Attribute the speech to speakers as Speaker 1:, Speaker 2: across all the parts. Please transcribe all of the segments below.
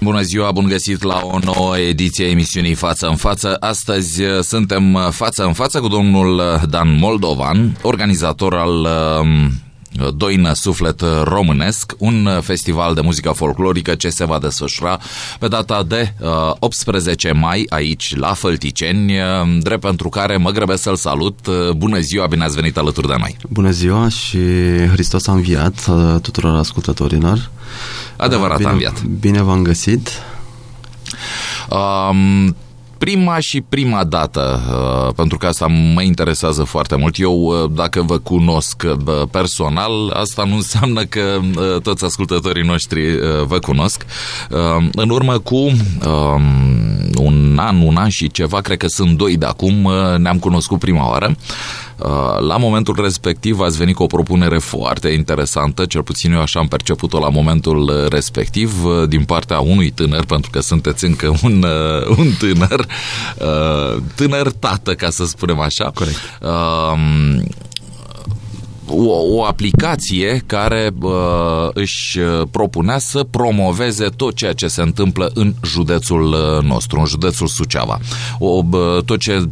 Speaker 1: Bună ziua, bun găsit la o nouă ediție a emisiunii Față în Față. Astăzi suntem față în față cu domnul Dan Moldovan, organizator al Doină Suflet Românesc, un festival de muzică folclorică ce se va desfășura pe data de 18 mai aici la Fălticeni, drept pentru care mă grăbesc să-l salut. Bună ziua, bine ați venit alături de noi.
Speaker 2: Bună ziua și Hristos a înviat tuturor ascultătorilor.
Speaker 1: Adevărat, a înviat.
Speaker 2: Bine v-am găsit. Prima dată, pentru că asta mă interesează foarte mult. Eu, dacă vă cunosc personal, asta nu înseamnă că toți ascultătorii noștri vă cunosc. În urmă cu un an și ceva, cred că sunt 2 de acum, ne-am cunoscut prima oară. La momentul respectiv ați venit cu o propunere foarte interesantă, cel puțin eu așa am perceput-o la momentul respectiv, din partea unui tânăr, pentru că sunteți încă un tânăr tată, ca să spunem așa. Corect.
Speaker 1: O aplicație care își propunea să promoveze tot ceea ce se întâmplă în județul nostru, în județul Suceava. Tot ce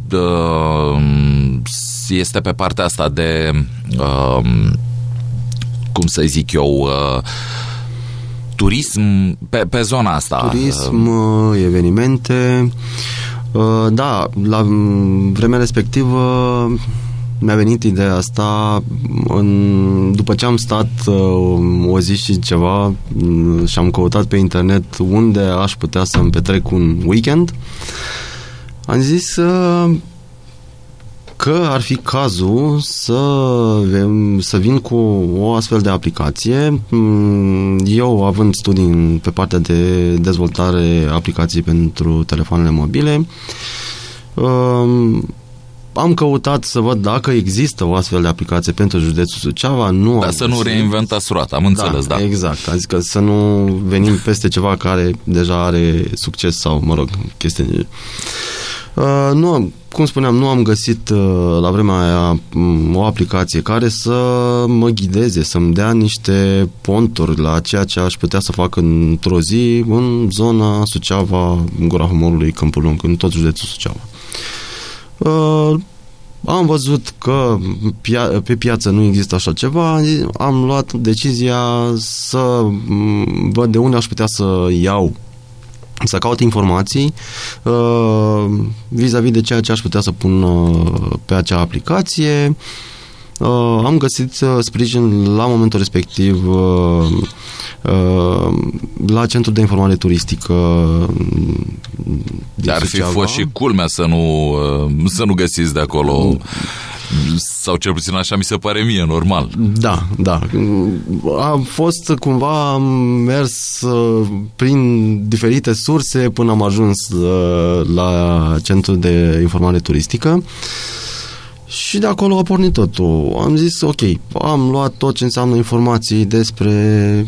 Speaker 1: este pe partea asta de, cum să zic eu, turism, pe zona asta.
Speaker 2: Turism, evenimente. Da, la vremea respectivă mi-a venit ideea asta după ce am stat o zi și ceva și am căutat pe internet unde aș putea să-mi petrec un weekend. Am zis că ar fi cazul să vin cu o astfel de aplicație. Eu, având studii pe partea de dezvoltare aplicații pentru telefoanele mobile, am căutat să văd dacă există o astfel de aplicație pentru județul Suceava.
Speaker 1: Dar să nu reinventați roata, am înțeles, da.
Speaker 2: Exact, adică să nu venim peste ceva care deja are succes sau, mă rog, chestii. Nu, cum spuneam, nu am găsit la vremea aia o aplicație care să mă ghideze, să-mi dea niște ponturi la ceea ce aș putea să fac într-o zi în zona Suceava, Gura Humorului, Câmpul Lung, în tot județul Suceava. Am văzut că pe piață nu există așa ceva, am luat decizia să văd de unde aș putea să caut informații vis-a-vis de ceea ce aș putea să pun pe acea aplicație. Am găsit sprijin la momentul respectiv la Centrul de Informare Turistică din
Speaker 1: Ar fi
Speaker 2: Suceava.
Speaker 1: fost și culmea să nu găsiți de acolo, sau cel puțin așa mi se pare mie, normal.
Speaker 2: Da. Am fost cumva, am mers prin diferite surse până am ajuns la Centrul de Informare Turistică. Și de acolo a pornit totul. Am zis, ok, am luat tot ce înseamnă informații despre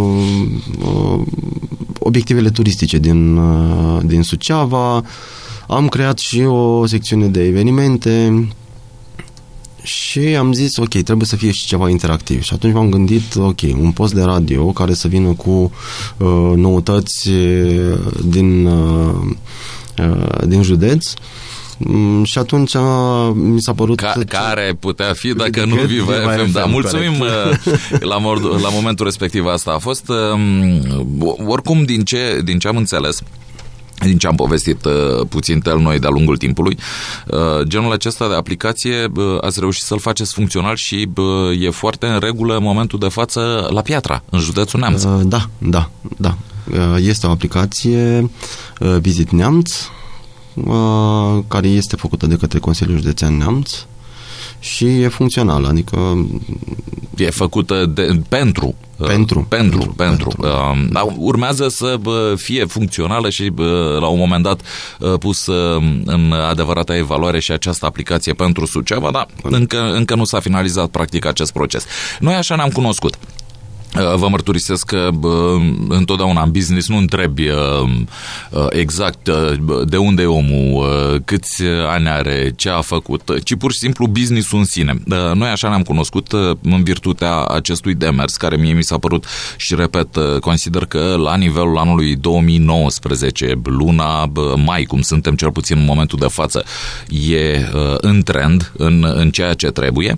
Speaker 2: obiectivele turistice din Suceava. Am creat și o secțiune de evenimente și am zis, ok, trebuie să fie și ceva interactiv. Și atunci m-am gândit, ok, un post de radio care să vină cu noutăți din județ. Și atunci mi s-a părut...
Speaker 1: Care putea fi dacă nu Viva FM. Da, mulțumim la momentul respectiv asta a fost. Oricum, din ce am înțeles, din ce am povestit puțin noi de-a lungul timpului, genul acesta de aplicație ați reușit să-l faceți funcțional și e foarte în regulă în momentul de față la Piatra, în județul Neamț.
Speaker 2: Da. Este o aplicație Visit Neamț, care este făcută de către Consiliul Județean Neamț și e funcțională, adică
Speaker 1: e făcută pentru. Urmează să fie funcțională și la un moment dat pus în adevărata evaluare și această aplicație pentru Suceava, dar încă nu s-a finalizat practic acest proces. Noi așa ne-am cunoscut. Vă mărturisesc că întotdeauna în business nu întrebi exact de unde e omul, câți ani are, ce a făcut, ci pur și simplu business-ul în sine. Noi așa ne-am cunoscut în virtutea acestui demers, care mie mi s-a părut și, repet, consider că la nivelul anului 2019, luna mai, cum suntem cel puțin în momentul de față, e în trend, în ceea ce trebuie.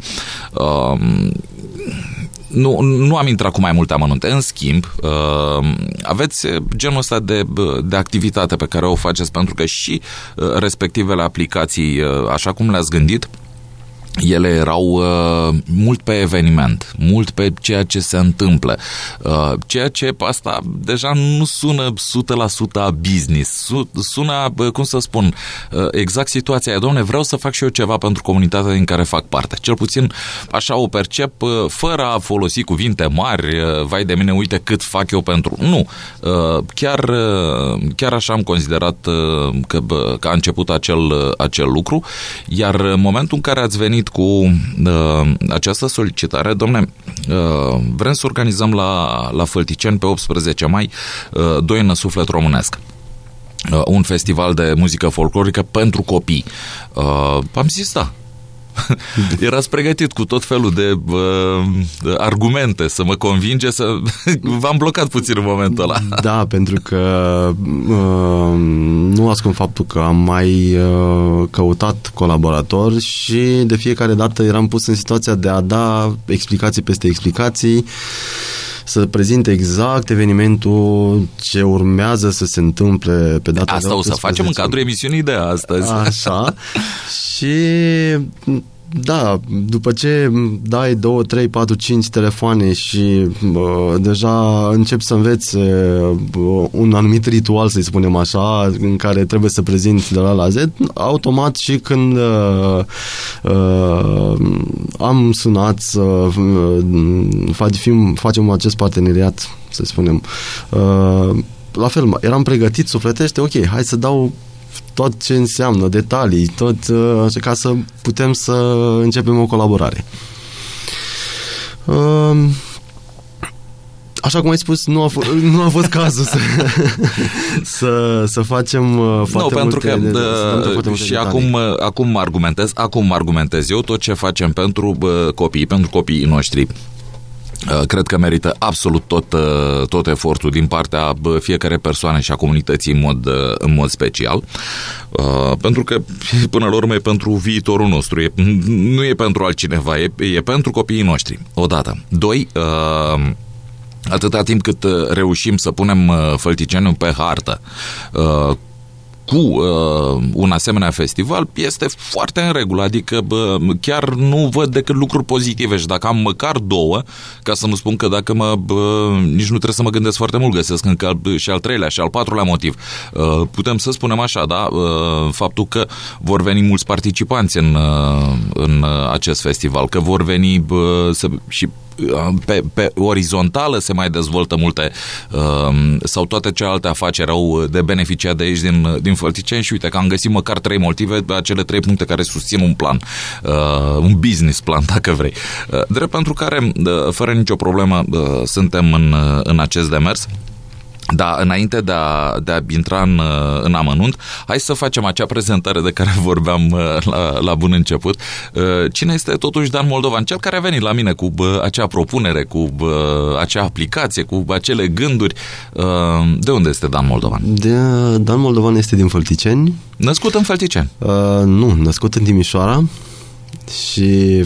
Speaker 1: Nu am intrat cu mai multe amănunte. În schimb, aveți genul ăsta de activitate pe care o faceți, pentru că și respectivele aplicații, așa cum le-ați gândit, ele erau mult pe eveniment, mult pe ceea ce se întâmplă. Ceea ce asta deja nu sună 100% a business. Sună, cum să spun, exact situația aia. Doamne, vreau să fac și eu ceva pentru comunitatea din care fac parte. Cel puțin așa o percep, fără a folosi cuvinte mari, vai de mine, uite cât fac eu pentru... Nu. Chiar așa am considerat că a început acel lucru, iar în momentul în care ați venit cu această solicitare, domne, vrem să organizăm la Fălticeni pe 18 mai Doină Suflet Românesc, un festival de muzică folclorică pentru copii. Am zis da. Erați pregătit cu tot felul de argumente să mă convinge să... V-am blocat puțin în momentul ăla.
Speaker 3: Da, pentru că nu ascund faptul că am mai căutat colaboratori și de fiecare dată eram pus în situația de a da explicații peste explicații, să prezinte exact evenimentul ce urmează să se întâmple pe data
Speaker 1: asta
Speaker 3: de 18.
Speaker 1: O să facem în cadrul emisiunii de astăzi.
Speaker 3: Așa. Și da, după ce dai 2, 3, 4, 5 telefoane și deja începi să înveți un anumit ritual, să-i spunem așa, în care trebuie să prezinți de la A la Z, automat și când am sunat să facem acest parteneriat, să spunem, la fel, eram pregătit sufletește, ok, hai să dau tot ce înseamnă, detalii, tot ca să putem să începem o colaborare. Așa cum ai spus, nu a fost cazul să facem foarte multe...
Speaker 1: Și acum argumentez eu tot ce facem pentru copiii noștri. Cred că merită absolut tot efortul din partea fiecare persoane și a comunității în mod special, pentru că până la urmă e pentru viitorul nostru, nu e pentru altcineva, e pentru copiii noștri, odată. 2, atâta timp cât reușim să punem Fălticeniul pe hartă cu un asemenea festival, este foarte în regulă, adică chiar nu văd decât lucruri pozitive și dacă am măcar 2, ca să nu spun că dacă nici nu trebuie să mă gândesc foarte mult, găsesc încă și al 3-lea și al 4-lea motiv. Putem să spunem așa, da, faptul că vor veni mulți participanți în acest festival, că vor veni și pe orizontală se mai dezvoltă multe sau toate celelalte afaceri au de beneficiat de aici din Fălticeni și uite că am găsit măcar 3 motive, acele 3 puncte care susțin un plan, un business plan, dacă vrei. Drept pentru care, fără nicio problemă, suntem în acest demers. Da, înainte de a intra în amănunt, hai să facem acea prezentare de care vorbeam la bun început. Cine este totuși Dan Moldovan? Cel care a venit la mine cu acea propunere, cu acea aplicație, cu acele gânduri. De unde este Dan Moldovan?
Speaker 3: Dan Moldovan este din Fălticeni.
Speaker 1: Născut în Fălticeni?
Speaker 3: Nu, născut în Timișoara. Și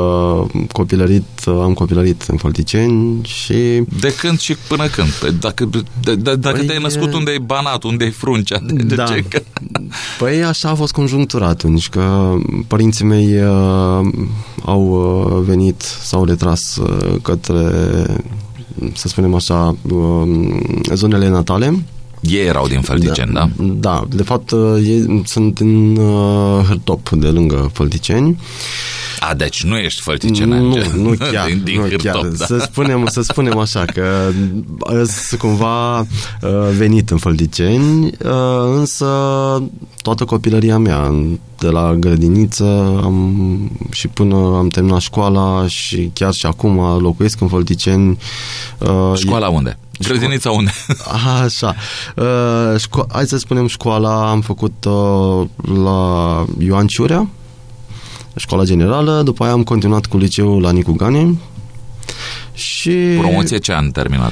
Speaker 3: am copilărit în Fălticeni și...
Speaker 1: De când și până când? Dacă te-ai născut, unde e Banat, unde e Fruncea?
Speaker 3: Păi așa a fost conjunctura atunci, că părinții mei au venit, s-au retras către, să spunem așa, zonele natale.
Speaker 1: Ei erau din Fălticeni, da?
Speaker 3: Da, de fapt ei sunt din Hârtop, de lângă Fălticeni.
Speaker 1: Deci nu ești fălticenean.
Speaker 3: Nu chiar.
Speaker 1: din
Speaker 3: nu
Speaker 1: Cârtop,
Speaker 3: chiar.
Speaker 1: da.
Speaker 3: Să spunem așa, că sunt cumva venit în Fălticeni, însă toată copilăria mea, de la grădiniță și până am terminat școala și chiar și acum locuiesc în Fălticeni.
Speaker 1: Școala unde? Grădinița unde?
Speaker 3: Așa. Hai să spunem școala am făcut la Ioan Ciurea, școala generală, după aia am continuat cu liceul la Nicu Gane și...
Speaker 1: Promoție ce an terminat?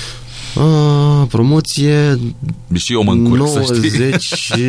Speaker 3: Promoție
Speaker 1: și eu mă încurc, să știi.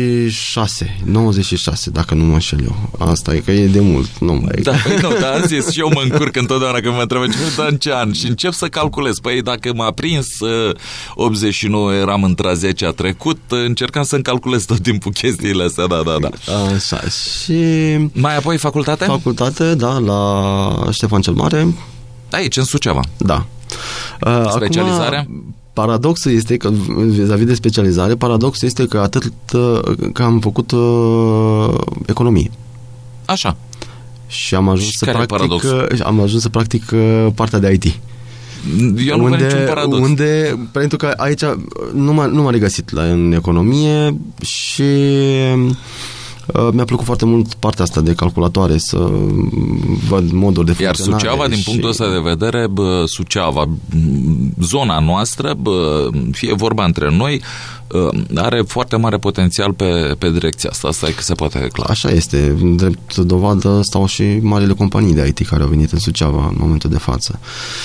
Speaker 3: 96, dacă nu mă înșel eu. Asta e că e de mult. Nu mai e.
Speaker 1: Da, dar am zis și eu mă încurc întotdeauna când mă întreabă în ce an și încep să calculez. Păi dacă m-a prins 89, eram între 10 a trecut, încercam să-mi calculez tot timpul chestiile astea, da.
Speaker 3: Așa, și...
Speaker 1: Mai apoi facultate?
Speaker 3: Facultate, da, la Ștefan cel Mare.
Speaker 1: Aici, în Suceava.
Speaker 3: Da.
Speaker 1: Specializarea?
Speaker 3: Acum, paradoxul este că, vis-a-vis de specializare, paradoxul este că atât că am făcut economie.
Speaker 1: Așa.
Speaker 3: Și am ajuns am ajuns să practic partea de IT.
Speaker 1: Eu nu văd niciun paradox.
Speaker 3: Pentru că aici nu m-am regăsit în economie și mi-a plăcut foarte mult partea asta de calculatoare, să văd moduri de funcționare.
Speaker 1: Iar Suceava, din punctul ăsta de vedere, Suceava, zona noastră, fie vorba între noi, are foarte mare potențial pe direcția asta. Asta e că se poate clar. Așa
Speaker 3: este. Drept dovadă stau și marile companii de IT care au venit în Suceava în momentul de față.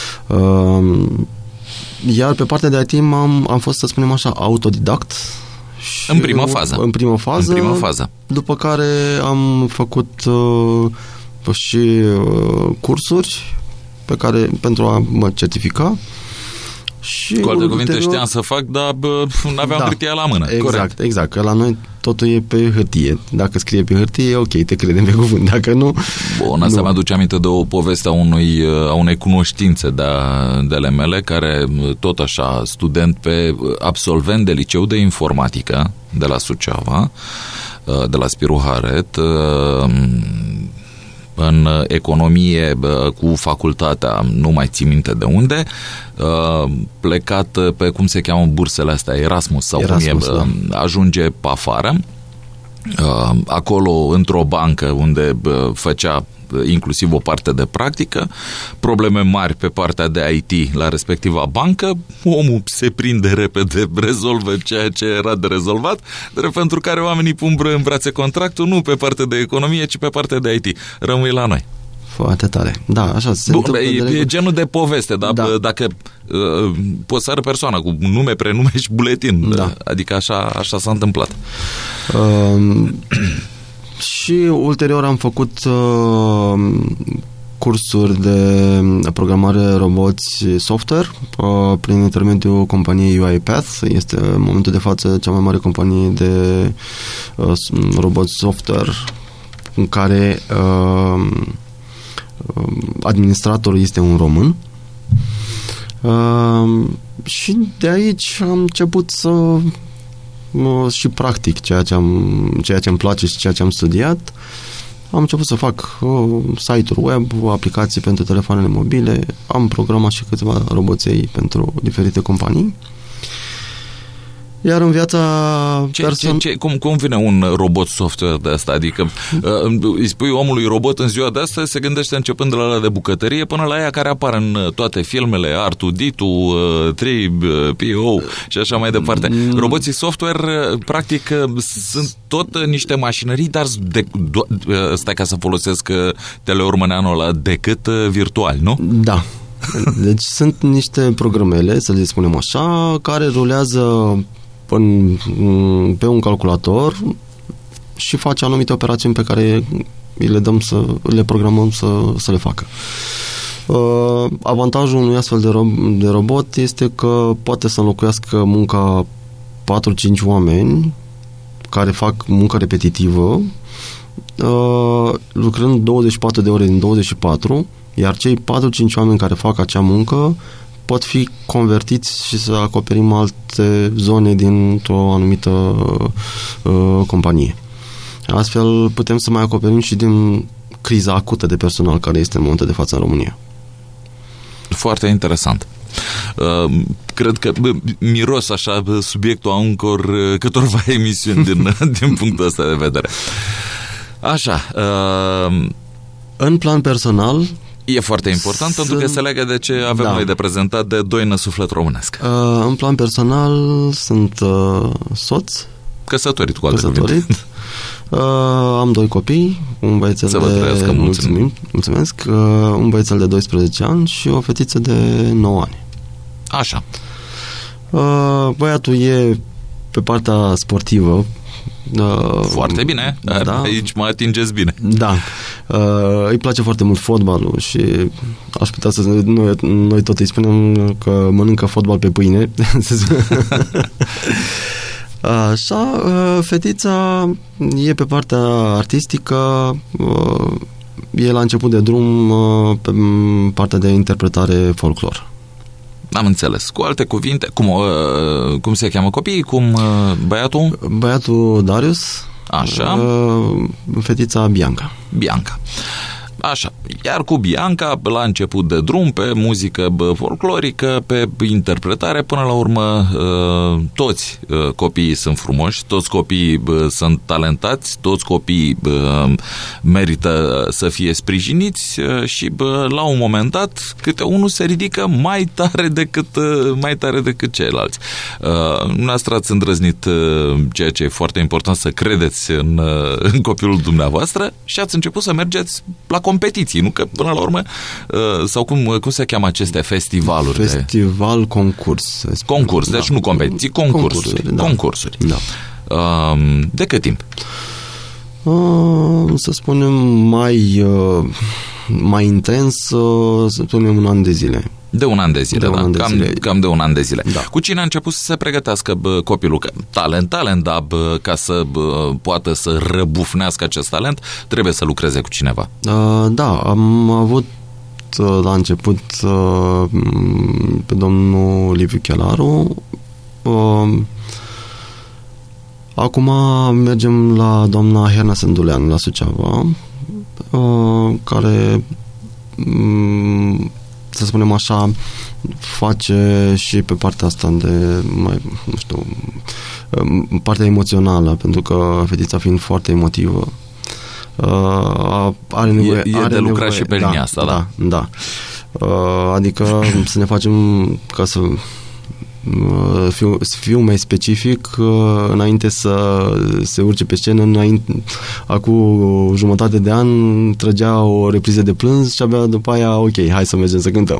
Speaker 3: Iar pe partea de IT am fost, să spunem așa, autodidact.
Speaker 1: În prima fază.
Speaker 3: După care am făcut și cursuri pentru a mă certifica. Și
Speaker 1: cu alte cuvinte, știam să fac, dar n-aveam hârtia la mână.
Speaker 3: Exact, că la noi totul e pe hârtie. Dacă scrie pe hârtie, ok, te credem pe cuvânt. Dacă nu...
Speaker 1: Bun, asta mi-aduce aminte de o poveste a unei cunoștințe de ale mele, care tot așa, absolvent de liceu de informatică de la Suceava, de la Spiru Haret, în economie cu facultatea, nu mai țin minte de unde, plecat pe, cum se cheamă bursele astea, Erasmus sau Erasmus, cum e, da. Ajunge pe afară, acolo într-o bancă unde făcea inclusiv o parte de practică, probleme mari pe partea de IT la respectiva bancă, omul se prinde repede, rezolvă ceea ce era de rezolvat, dar pentru care oamenii pun în brațe contractul, nu pe partea de economie, ci pe partea de IT. Rămâi la noi.
Speaker 3: Foarte tare. Da, așa se întâmplă.
Speaker 1: E genul de poveste, dar da. Dacă poți să arăt persoana cu nume, prenume și buletin. Da. Adică așa s-a întâmplat.
Speaker 3: Și ulterior am făcut cursuri de programare roboți software prin intermediul companiei UiPath. Este în momentul de față cea mai mare companie de roboți software în care administratorul este un român. Și de aici am început să și practic ceea ce îmi place și ceea ce am studiat. Am început să fac site-uri web, aplicații pentru telefoanele mobile, am programat și câteva roboței pentru diferite companii. Iar în viața
Speaker 1: cum vine un robot software de asta? Adică îi spui omului robot în ziua de astăzi, se gândește începând de la ăla de bucătărie până la aia care apar în toate filmele, R2-D2, 3PO și așa mai departe. Roboții software, practic, sunt tot niște mașinării, dar stai ca să folosesc teleormăneanul ăla, decât virtual, nu?
Speaker 3: Da. Deci sunt niște programele, să le spunem așa, care rulează pe un calculator și face anumite operațiuni pe care le programăm să le facă. Avantajul unui astfel de robot este că poate să înlocuiască munca 4-5 oameni care fac muncă repetitivă, lucrând 24 de ore din 24, iar cei 4-5 oameni care fac acea muncă pot fi convertiți și să acoperim alte zone dintr-o anumită companie. Astfel putem să mai acoperim și din criza acută de personal care este în momentul de față în România.
Speaker 1: Foarte interesant. Cred că miros așa subiectul a încă câtorva emisiuni din punctul ăsta de vedere. Așa.
Speaker 3: În plan personal,
Speaker 1: e foarte important pentru că se leagă de ce avem noi de prezentat de Doină Suflet Românesc.
Speaker 3: În plan personal sunt soț.
Speaker 1: Căsătorit, cu alte cuvinte.
Speaker 3: Am 2 copii, un băiețel de... Mulțumesc. Un băiețel de 12 ani și o fetiță de 9 ani.
Speaker 1: Așa.
Speaker 3: Băiatul e pe partea sportivă.
Speaker 1: Foarte bine. Da. Aici mă atingeți bine.
Speaker 3: Da. Îi place foarte mult fotbalul și aș putea să... Noi tot îi spunem că mănâncă fotbal pe pâine. Așa, fetița e pe partea artistică, e la început de drum pe partea de interpretare folclor.
Speaker 1: Am înțeles. Cu alte cuvinte, cum se cheamă copiii? Băiatul?
Speaker 3: Băiatul Darius.
Speaker 1: Așa.
Speaker 3: Fetița Bianca.
Speaker 1: Bianca. Așa. Iar cu Bianca, la început de drum, pe muzică folclorică, pe interpretare, până la urmă toți copiii sunt frumoși, toți copiii sunt talentați, toți copiii merită să fie sprijiniți și la un moment dat câte unul se ridică mai tare decât ceilalți. Noastră ați îndrăznit ceea ce e foarte important, să credeți în copilul dumneavoastră și ați început să mergeți la competiții, nu? Că până la urmă, sau cum se cheamă aceste festivaluri?
Speaker 3: Festival, concurs.
Speaker 1: Concurs, deci nu competiții, concursuri. Concursuri.
Speaker 3: Da.
Speaker 1: De cât timp?
Speaker 3: Să spunem mai intens, să spunem 1 an de zile.
Speaker 1: De 1 an de zile, cam de 1 an de zile.
Speaker 3: Da.
Speaker 1: Cu cine a început să se pregătească copilul? Că talent, dar ca să poată să răbufnească acest talent, trebuie să lucreze cu cineva.
Speaker 3: Da, am avut la început pe domnul Liviu Chelaru. Acum mergem la doamna Herna Sândulean la Suceava, care, să spunem așa, face și pe partea asta de, nu știu, partea emoțională, pentru că fetița fiind foarte emotivă, are nevoie...
Speaker 1: E de lucrat și pe linia asta,
Speaker 3: da. Adică să ne facem, ca să fiu mai specific, înainte să se urce pe scenă, acum jumătate de an trăgea o repriză de plâns și abia după aia, ok, hai să mergem să cântăm.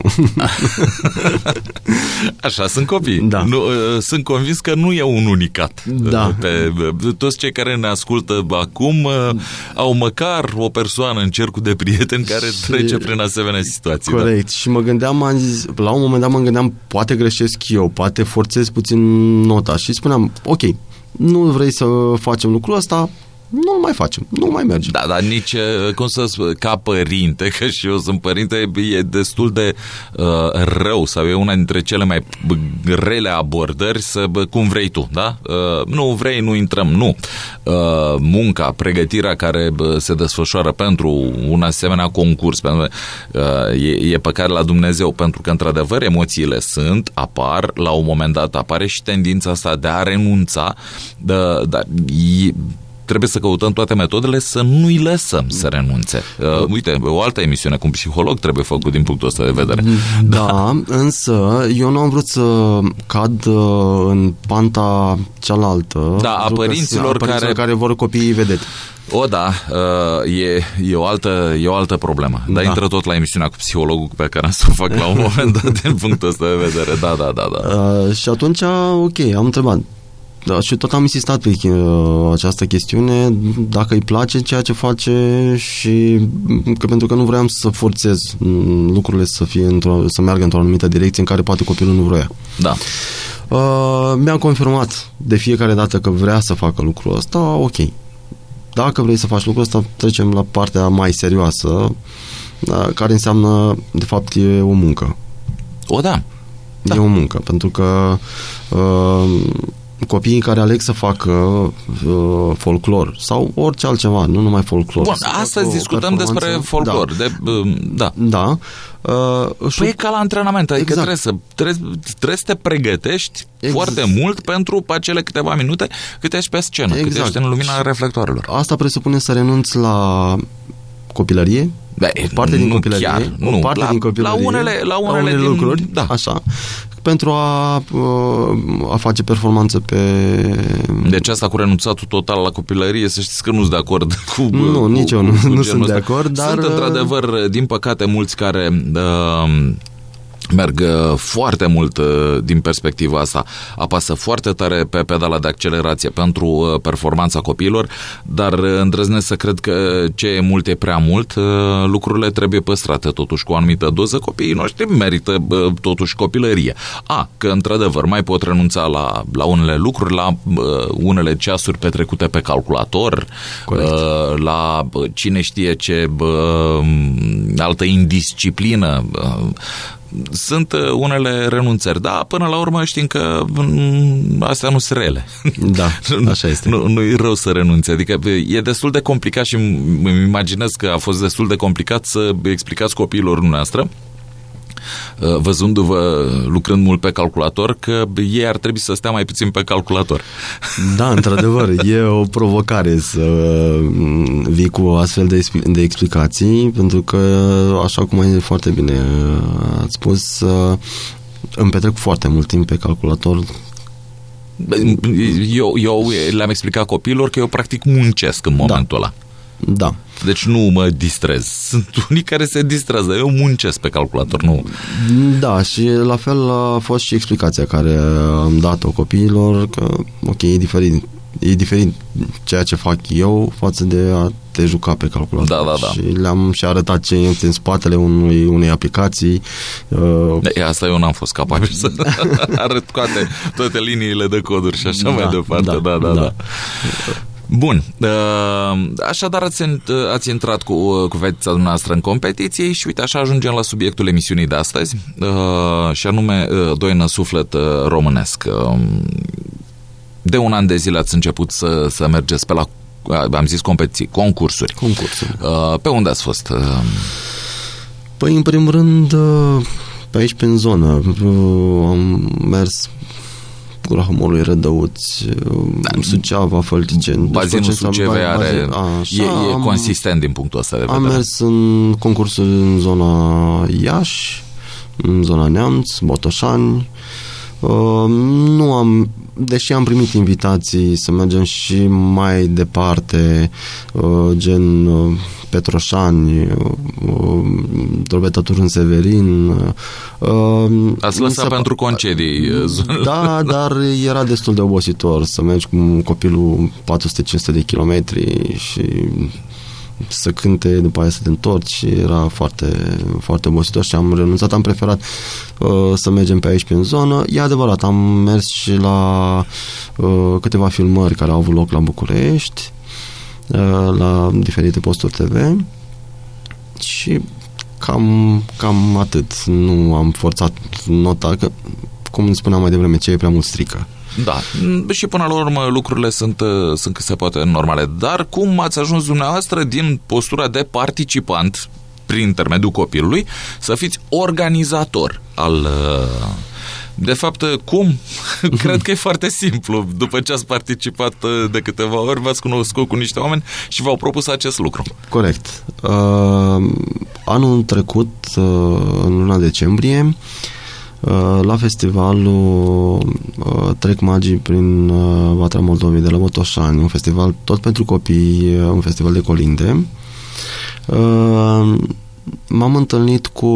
Speaker 1: Așa sunt copii.
Speaker 3: Da.
Speaker 1: Sunt convins că nu e un unicat.
Speaker 3: Da.
Speaker 1: Toți cei care ne ascultă acum au măcar o persoană în cercul de prieteni care trece prin asemenea situații.
Speaker 3: Corect. Da. Și mă gândeam, la un moment dat mă gândeam, poate greșesc eu, poate forțez puțin nota și spuneam, ok, nu vrei să facem lucrul ăsta, nu mai facem, nu mai merge.
Speaker 1: Da, dar nici, cum să spun, ca părinte, că și eu sunt părinte, e destul de rău sau e una dintre cele mai rele abordări să, cum vrei tu, da? Nu vrei, nu intrăm, nu. Munca, pregătirea care se desfășoară pentru un asemenea concurs, e păcat la Dumnezeu, pentru că, într-adevăr, emoțiile apar, la un moment dat apare și tendința asta de a renunța, dar trebuie să căutăm toate metodele să nu-i lăsăm să renunțe. Uite, o altă emisiune cu un psiholog trebuie făcut din punctul ăsta de vedere.
Speaker 3: Da, însă eu nu am vrut să cad în panta cealaltă.
Speaker 1: Da, a părinților
Speaker 3: care vor copiii vedete.
Speaker 1: Da, e o altă problemă.
Speaker 3: Da.
Speaker 1: Dar intră tot la emisiunea cu psihologul pe care am să o fac la un moment dat din punctul ăsta de vedere. Da.
Speaker 3: Și atunci, ok, am întrebat. Da, și tot am insistat pe această chestiune, dacă îi place ceea ce face și că pentru că nu vreau să forțez lucrurile să meargă într-o anumită direcție în care poate copilul nu vrea.
Speaker 1: Da.
Speaker 3: Mi-a confirmat de fiecare dată că vrea să facă lucrul ăsta, ok. Dacă vrei să faci lucrul ăsta, trecem la partea mai serioasă, care înseamnă, de fapt, e o muncă.
Speaker 1: Da.
Speaker 3: E o muncă, pentru că copiii care aleg să facă folclor sau orice altceva, nu numai folclor.
Speaker 1: Bun, astăzi discutăm despre folclor.
Speaker 3: Da.
Speaker 1: Păi e ca la antrenament, adică exact. trebuie să te pregătești foarte mult pentru acele câteva minute cât ești pe scenă, cât ești în lumina reflectoarelor.
Speaker 3: Asta presupune să renunți la copilărie, o parte din copilărie,
Speaker 1: la unele din
Speaker 3: lucruri, așa, pentru a face performanță pe...
Speaker 1: Deci asta cu renunțatul total la copilărie, să știți că nu sunt de acord cu
Speaker 3: Nu, nici eu nu sunt de acord, dar...
Speaker 1: Sunt într-adevăr, din păcate, mulți care... merg foarte mult din perspectiva asta, apasă foarte tare pe pedala de accelerație pentru performanța copiilor, dar îndrăznesc să cred că ce e mult e prea mult, lucrurile trebuie păstrate totuși cu o anumită doză, copiii noștri merită totuși copilărie. Că într-adevăr mai pot renunța la unele lucruri, la unele ceasuri petrecute pe calculator, la cine știe ce altă indisciplină. Sunt unele renunțări, dar până la urmă știm că astea nu sunt rele.
Speaker 3: Da, așa este.
Speaker 1: Nu e rău să renunți, adică e destul de complicat și îmi imaginez că a fost destul de complicat să explicați copiilor noastre, văzându-vă lucrând mult pe calculator, că ei ar trebui să stea mai puțin pe calculator.
Speaker 3: Da, într-adevăr, e o provocare să vii cu astfel de explicații, pentru că, așa cum ai foarte bine ați spus, îmi petrec foarte mult timp pe calculator.
Speaker 1: Eu le-am explicat copiilor că eu practic muncesc în momentul ăla.
Speaker 3: Da.
Speaker 1: Deci nu mă distrez. Sunt unii care se distrează. Eu muncesc pe calculator, nu.
Speaker 3: Da, și la fel a fost și explicația care am dat-o copiilor, că, ok, e diferit ceea ce fac eu față de a te juca pe calculator.
Speaker 1: Da.
Speaker 3: Și le-am și arătat ce este în spatele unei aplicații.
Speaker 1: Asta eu n-am fost capabil să arăt toate liniile de coduri și așa mai departe. Da. Bun, așadar ați intrat cu fetița dumneavoastră în competiție și uite, așa ajungem la subiectul emisiunii de astăzi, și anume Doină Suflet Românesc. De un an de zile ați început să mergeți pe la, am zis competiții, concursuri. Pe unde ați fost?
Speaker 3: Păi, în primul rând, pe aici, pe în zonă. Am mers Gura Homolului, Rădăuți, Suceava, Fălticeni.
Speaker 1: Bazinul Sucevei e consistent din punctul ăsta de vedere.
Speaker 3: Am mers în concursuri în zona Iași, în zona Neamț, Botoșani. Deși am primit invitații să mergem și mai departe, gen Petroșani, Drobeta Turân Severin.
Speaker 1: Ați lăsat pentru concedii.
Speaker 3: Da, dar era destul de obositor să mergi cu copilul 400-500 de kilometri și să cânte, după aia să te întorci, era foarte, foarte obositor și am renunțat, am preferat să mergem pe aici, pe în zonă. E adevărat, am mers și la câteva filmări care au avut loc la București, la diferite posturi TV și cam atât. Nu am forțat nota, că, cum spuneam mai devreme, ce e prea mult strică.
Speaker 1: Da, și până la urmă lucrurile sunt cât se poate normale. Dar cum ați ajuns dumneavoastră din postura de participant, prin intermediul copilului, să fiți organizator al... De fapt, cum? Cred că e foarte simplu. După ce ați participat de câteva ori, v-ați cunoscut cu niște oameni și v-au propus acest lucru.
Speaker 3: Corect. Anul trecut, în luna decembrie, la festivalul Trec Magii prin Vatra Moldovei de la Botoșani, un festival tot pentru copii, un festival de colinde. M-am întâlnit cu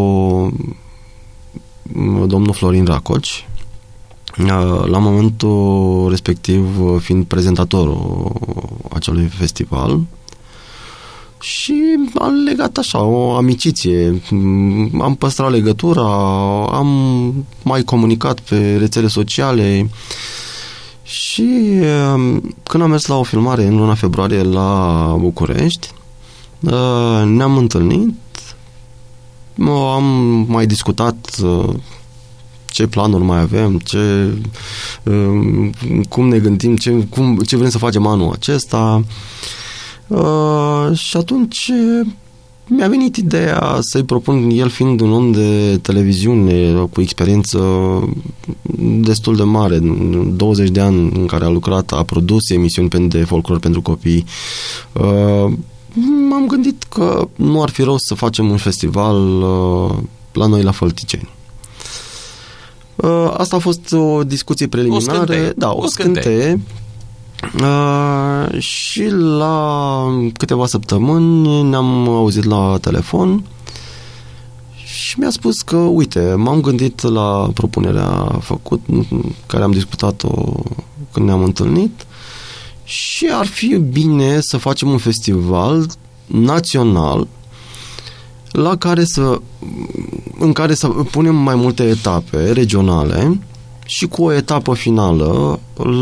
Speaker 3: domnul Florin Racoci, la momentul respectiv fiind prezentatorul acelui festival, și am legat așa o amiciție, am păstrat legătura, am mai comunicat pe rețele sociale și când am mers la o filmare în luna februarie la București, ne-am întâlnit, am mai discutat ce planuri mai avem, cum ne gândim, ce vrem să facem anul acesta. Și atunci mi-a venit ideea să-i propun, el fiind un om de televiziune cu experiență destul de mare, 20 de ani în care a lucrat, a produs emisiuni de folclor pentru copii. M-am gândit că nu ar fi rost să facem un festival la noi la Fălticeni. Asta a fost o discuție preliminare. O scânteie. Și la câteva săptămâni ne-am auzit la telefon și mi-a spus că, uite, m-am gândit la propunerea care am discutat-o când ne-am întâlnit și ar fi bine să facem un festival național în care să punem mai multe etape regionale și cu o etapă finală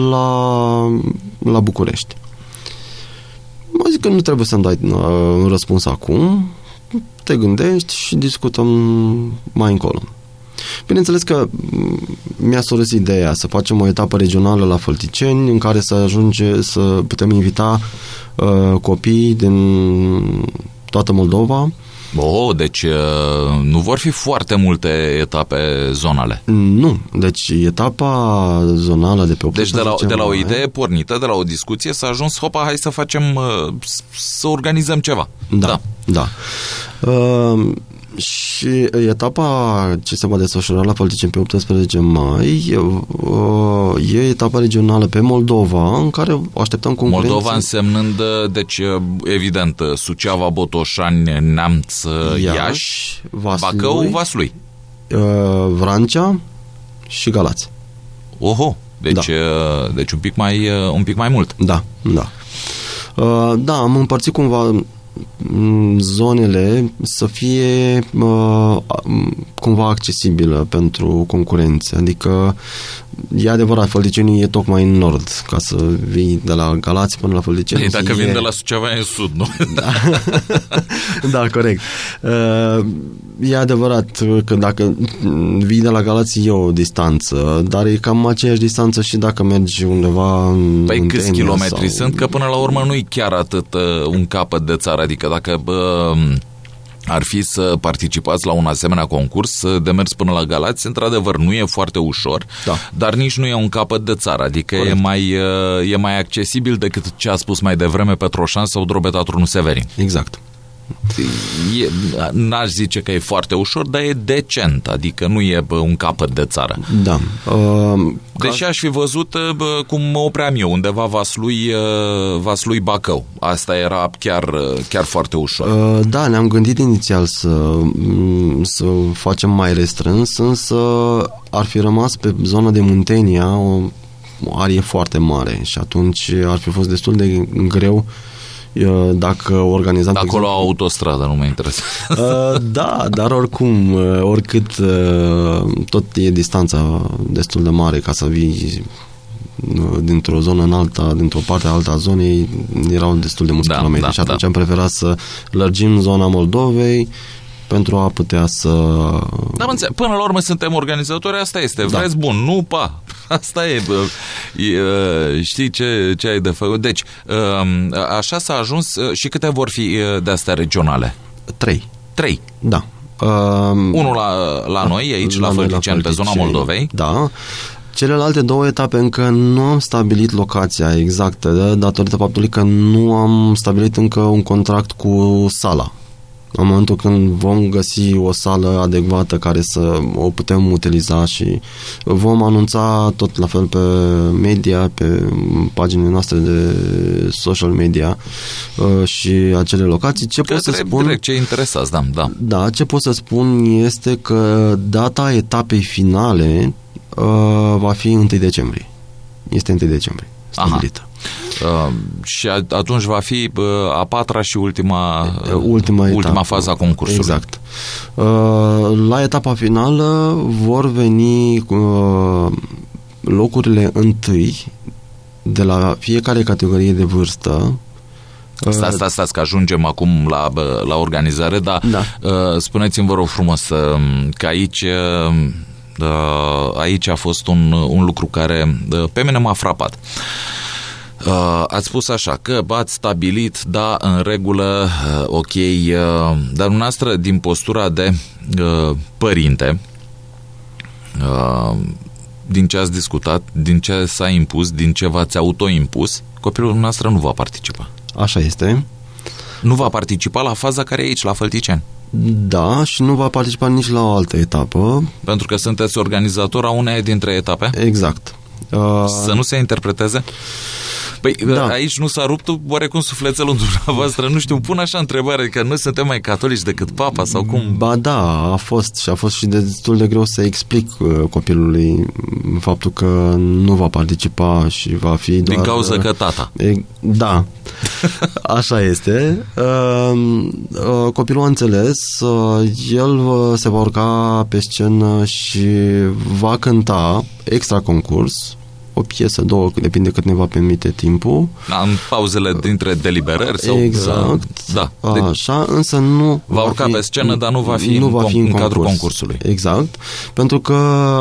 Speaker 3: la București. Mă zic că nu trebuie să-mi dai un răspuns acum, te gândești și discutăm mai încolo. Bineînțeles că mi-a soros ideea să facem o etapă regională la Fălticeni în care să putem invita copii din toată Moldova.
Speaker 1: Deci nu vor fi foarte multe etape zonale.
Speaker 3: Nu, deci etapa zonală de pe 18
Speaker 1: Deci de la o idee pornită, de la o discuție s-a ajuns, hai să facem, să organizăm ceva.
Speaker 3: Da. Și etapa ce se va desfășura la Fălticeni pe 18 mai e etapa regională pe Moldova, în care așteptăm concurenții.
Speaker 1: Moldova însemnând, deci, evident, Suceava, Botoșani, Neamț, Iași, Bacău, Vaslui,
Speaker 3: Vrancea și Galați.
Speaker 1: Deci un pic mai mult.
Speaker 3: Da. Am împărțit cumva zonele să fie cumva accesibilă pentru concurență. Adică e adevărat, Fălticenii e tocmai în nord, ca să vii de la Galați până la Fălticeni.
Speaker 1: Dacă vin de la Suceava e în sud, nu?
Speaker 3: Da, corect. E adevărat că dacă vii de la Galați e o distanță, dar e cam aceeași distanță și dacă mergi undeva în
Speaker 1: câți kilometri sunt? Că până la urmă nu e chiar atât un capăt de țară, adică dacă ar fi să participați la un asemenea concurs de mers până la Galați, într-adevăr nu e foarte ușor, dar nici nu e un capăt de țară, adică e mai accesibil decât ce a spus mai devreme Petroșan sau Drobeta Turnu Severin.
Speaker 3: Exact.
Speaker 1: N-aș zice că e foarte ușor, dar e decent, adică nu e un capăt de țară.
Speaker 3: Da.
Speaker 1: Deși aș fi văzut cum mă opream eu, undeva Vaslui Bacău. Asta era chiar foarte ușor.
Speaker 3: Da, ne-am gândit inițial să facem mai restrâns, însă ar fi rămas pe zona de Muntenia o arie foarte mare și atunci ar fi fost destul de greu dacă organizam...
Speaker 1: Acolo au autostradă, nu mă interesează.
Speaker 3: Da, dar oricum, oricât tot e distanța destul de mare ca să vii dintr-o zonă în alta, dintr-o parte în alta a zonei, erau destul de mulți kilometri și atunci am preferat să lărgim zona Moldovei pentru a putea să...
Speaker 1: Până la urmă suntem organizatori, asta este. Vreți bun, nu asta e. Știi ce ai de făcut? Deci, așa s-a ajuns. Și câte vor fi de astea regionale?
Speaker 3: 3. Da.
Speaker 1: Unul la noi, aici, la Fălticeni, pe zona Moldovei.
Speaker 3: Da. Celelalte 2 etape încă nu am stabilit locația exactă, datorită faptului că nu am stabilit încă un contract cu sala. În momentul când vom găsi o sală adecvată care să o putem utiliza și vom anunța tot la fel pe media, pe paginile noastre de social media și acele locații. Ce pot să spun?
Speaker 1: Direct, ce interesați, da.
Speaker 3: Da, ce pot să spun este că data etapei finale va fi 1 decembrie. Este 1 decembrie stabilită.
Speaker 1: Și atunci va fi a 4-a și ultima fază a concursului.
Speaker 3: Exact. La etapa finală vor veni locurile întâi de la fiecare categorie de vârstă.
Speaker 1: Stați, că ajungem acum la organizare, dar spuneți-mi, vă rog frumos, că aici Aici a fost un lucru care pe mine m-a frapat. Ați spus așa, că ați stabilit, da, în regulă, ok, dar dumneavoastră, din postura de părinte, din ce ați discutat, din ce s-a impus, din ce v-ați autoimpus, copilul dumneavoastră nu va participa.
Speaker 3: Așa este.
Speaker 1: Nu va participa la faza care e aici, la Fălticeni.
Speaker 3: Da, și nu va participa nici la o altă etapă.
Speaker 1: Pentru că sunteți organizator a uneia dintre etape?
Speaker 3: Exact.
Speaker 1: Să nu se interpreteze? Păi, da. Aici nu s-a rupt oarecum sufletelul dumneavoastră? Nu știu, pun așa întrebare, că noi suntem mai catolici decât papa sau cum?
Speaker 3: Ba da, a fost și destul de greu să explic copilului faptul că nu va participa și va fi doar...
Speaker 1: Din cauza că tata.
Speaker 3: Da, așa este. Copilul a înțeles, el se va urca pe scenă și va cânta extra concurs, o piesă, două, depinde cât ne va permite timpul.
Speaker 1: În pauzele dintre deliberări? Sau,
Speaker 3: exact.
Speaker 1: Da.
Speaker 3: Așa, însă nu...
Speaker 1: Va urca pe scenă, dar nu va fi în cadrul concursului.
Speaker 3: Exact. Pentru că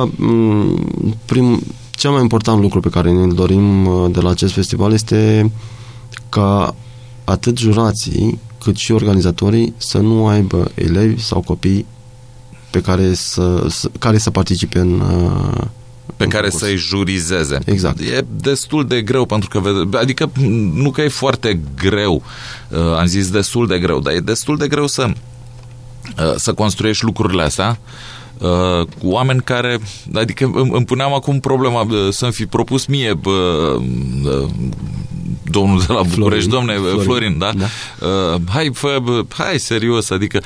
Speaker 3: cel mai important lucru pe care ne-l dorim de la acest festival este ca atât jurații cât și organizatorii să nu aibă elevi sau copii pe care să participe în
Speaker 1: pe care să-i jurizeze.
Speaker 3: Exact.
Speaker 1: E destul de greu, pentru că, adică nu că e foarte greu, am zis destul de greu, dar e destul de greu să construiești lucrurile astea cu oameni care, adică îmi puneam acum problema să-mi fi propus mie domnul de la București, Florin, da? Hai serios, adică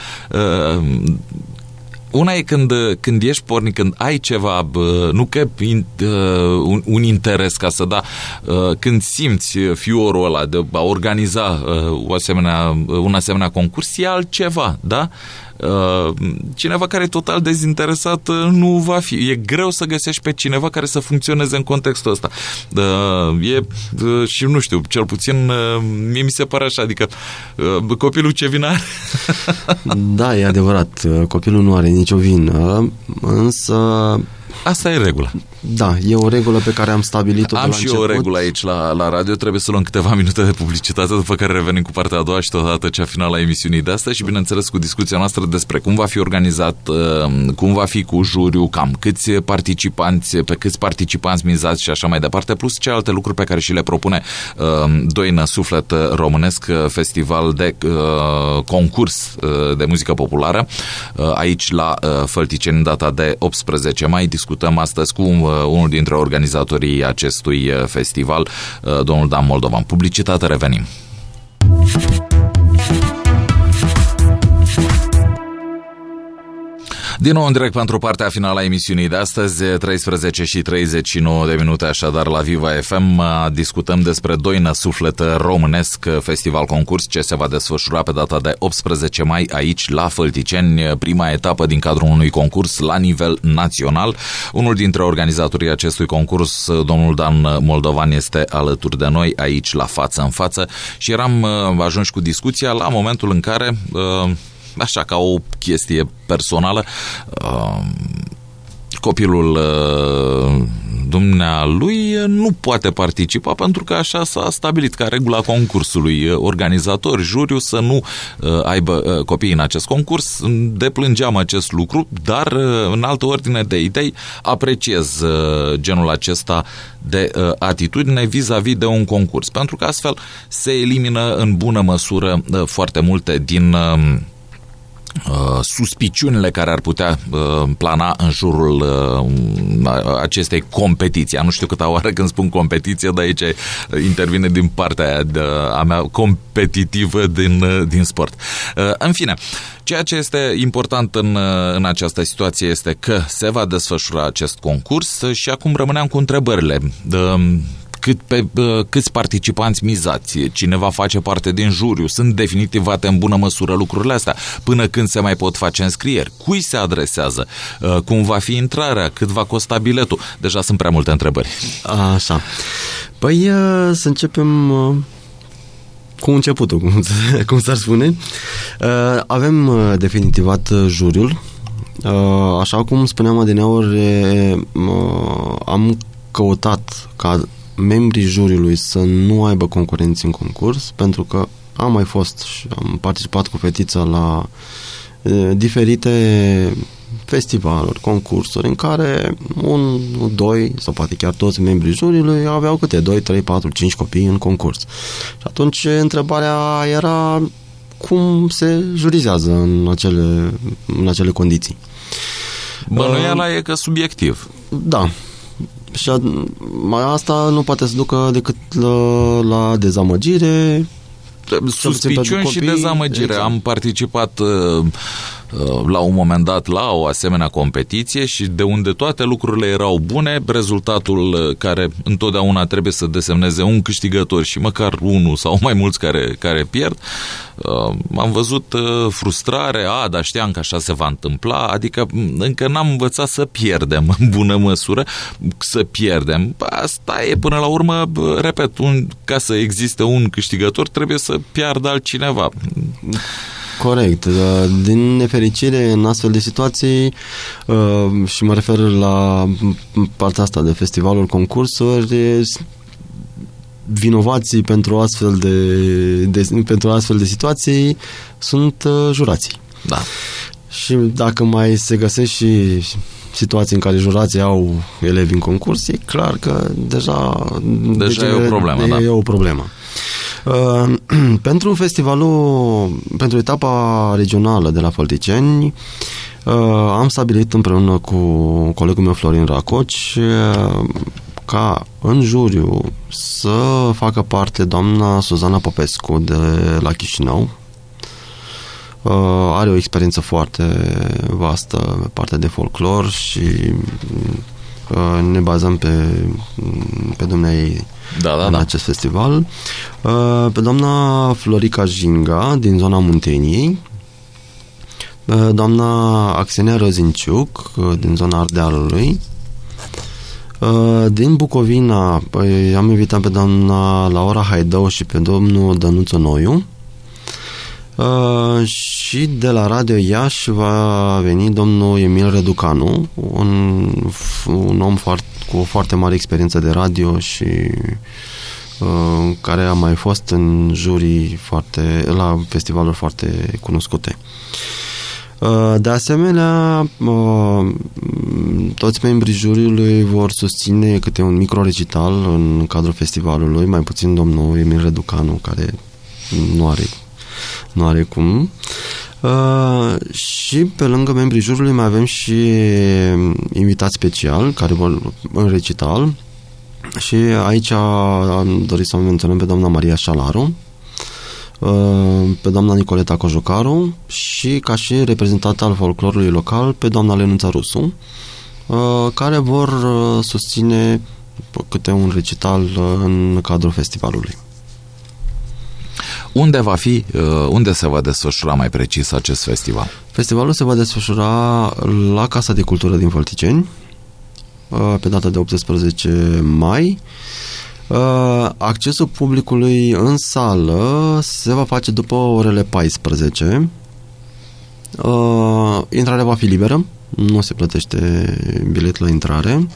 Speaker 1: una e când ești pornic, când ai ceva, nu că un interes ca să când simți fiorul ăla de a organiza un asemenea concurs, e altceva, da? Cineva care e total dezinteresat nu va fi. E greu să găsești pe cineva care să funcționeze în contextul ăsta. Și nu știu, cel puțin mie mi se pare așa, adică copilul ce vină are?
Speaker 3: Da, e adevărat, copilul nu are nicio vină, însă
Speaker 1: asta e regula.
Speaker 3: Da, e o regulă pe care am stabilit-o de la început.
Speaker 1: Am și o regulă aici la radio, trebuie să luăm câteva minute de publicitate, după care revenim cu partea a doua și totodată cea finală a emisiunii de astăzi și, bineînțeles, cu discuția noastră despre cum va fi organizat, cum va fi cu juriu, cam câți participanți, pe câți participanți mizați și așa mai departe, plus celelalte lucruri pe care și le propune Doină Suflet Românesc, festival de concurs de muzică populară, aici la Fălticeni, data de 18 mai. Discutăm astăzi cu unul dintre organizatorii acestui festival, domnul Dan Moldovan. Publicitate, revenim. Din nou în direct pentru partea finală a emisiunii de astăzi, 13 și 39 de minute, așadar la Viva FM discutăm despre Doină Suflet Românesc, festival concurs ce se va desfășura pe data de 18 mai aici la Fălticeni, prima etapă din cadrul unui concurs la nivel național. Unul dintre organizatorii acestui concurs, domnul Dan Moldovan, este alături de noi aici la față în față și eram ajunși cu discuția la momentul în care așa, ca o chestie personală, copilul dumnealui nu poate participa pentru că așa s-a stabilit ca regula concursului. Organizator, juriu să nu aibă copii în acest concurs. Deplângeam acest lucru, dar în altă ordine de idei apreciez genul acesta de atitudine vis-a-vis de un concurs, pentru că astfel se elimină în bună măsură foarte multe din suspiciunile care ar putea plana în jurul acestei competiții. Nu știu câta oară când spun competiție, dar aici intervine din partea a mea competitivă din sport. În fine, ceea ce este important în această situație este că se va desfășura acest concurs și acum rămâneam cu întrebările. Câți participanți mizați, cine va face parte din juriu, sunt definitivate în bună măsură lucrurile astea, până când se mai pot face înscrieri, cui se adresează, cum va fi intrarea, cât va costa biletul. Deja sunt prea multe întrebări.
Speaker 3: Așa. Păi să începem cu începutul, cum s-ar spune. Avem definitivat juriul Așa cum spuneam adineauri, am căutat ca membrii juriului să nu aibă concurenți în concurs, pentru că am mai fost și am participat cu fetița la diferite festivaluri, concursuri în care 1, 2 sau poate chiar toți membrii juriului aveau câte 2, 3, 4, 5 copii în concurs. Și atunci întrebarea era cum se jurizează în acele condiții.
Speaker 2: Bănuiala e că subiectiv.
Speaker 3: Da. Și asta nu poate să ducă decât la dezamăgire,
Speaker 2: suspiciuni și dezamăgire. Exact. Am participat la un moment dat la o asemenea competiție și de unde toate lucrurile erau bune, rezultatul care întotdeauna trebuie să desemneze un câștigător și măcar unul sau mai mulți care pierd, am văzut frustrare, dar știam că așa se va întâmpla, adică încă n-am învățat să pierdem în bună măsură, să pierdem. Asta e până la urmă, repet, ca să existe un câștigător trebuie să piardă altcineva.
Speaker 3: Corect. Din nefericire, în astfel de situații, și mă refer la partea asta de festivaluri, concursuri, vinovații pentru astfel de situații sunt jurații.
Speaker 2: Da.
Speaker 3: Și dacă mai se găsesc și situații în care jurații au elevi în concurs, e clar că deja
Speaker 2: e o problemă.
Speaker 3: E o problemă. Pentru pentru etapa regională de la Fălticeni, am stabilit împreună cu colegul meu Florin Racoci ca în juriu să facă parte doamna Suzana Popescu de la Chișinău. Are o experiență foarte vastă pe partea de folclor și ne bazăm pe dumneaei în acest festival. Pe doamna Florica Jinga din zona Munteniei, doamna Axenia Răzinciuc din zona Ardealului. Din Bucovina am invitat pe doamna Laura Haidău și pe domnul Dănuț Noiu. Și de la Radio Iași va veni domnul Emil Reducanu, un om cu o foarte mare experiență de radio și care a mai fost în jurii la festivaluri foarte cunoscute. De asemenea, toți membrii juriului vor susține câte un micro-recital în cadrul festivalului, mai puțin domnul Emil Reducanu, care nu are cum. Și pe lângă membrii juriului mai avem și invitați special care vor în recital și aici am dorit să menționăm pe doamna Maria Șalaru, pe doamna Nicoleta Cojocaru și ca și reprezentant al folclorului local pe doamna Lenuța Rusu, care vor susține câte un recital în cadrul festivalului.
Speaker 2: Unde se va desfășura mai precis acest festival?
Speaker 3: Festivalul se va desfășura la Casa de Cultură din Fălticeni pe data de 18 mai. Accesul publicului în sală se va face după orele 14. Intrarea va fi liberă, nu se plătește bilet la intrare.